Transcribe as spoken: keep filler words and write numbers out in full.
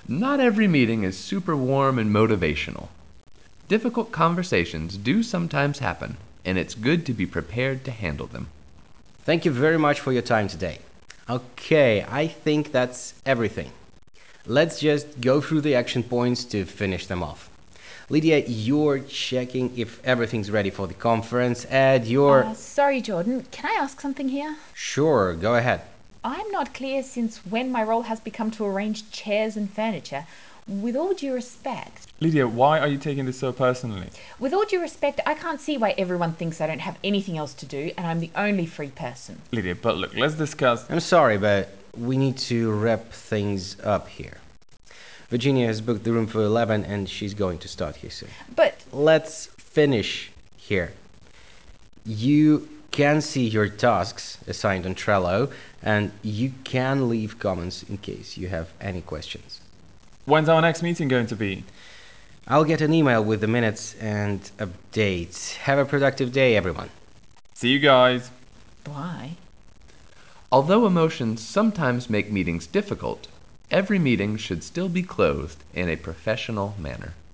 Not every meeting is super warm and motivational. Difficult conversations do sometimes happen, and it's good to be prepared to handle them. Thank you very much for your time today. Okay, I think that's everything. Let's just go through the action points to finish them off. Lydia, you're checking if everything's ready for the conference. Ed, you're... Uh, sorry, Jordan. Can I ask something here? Sure, go ahead. I'm not clear since when my role has become to arrange chairs and furniture. With all due respect... Lydia, why are you taking this so personally? With all due respect, I can't see why everyone thinks I don't have anything else to do and I'm the only free person. Lydia, but look, let's discuss... I'm sorry, but we need to wrap things up here. Virginia has booked the room for eleven and she's going to start here soon. But... Let's finish here. You can see your tasks assigned on Trello and you can leave comments in case you have any questions. When's our next meeting going to be? I'll get an email with the minutes and updates. Have a productive day, everyone. See you guys. Why? Although emotions sometimes make meetings difficult, every meeting should still be closed in a professional manner.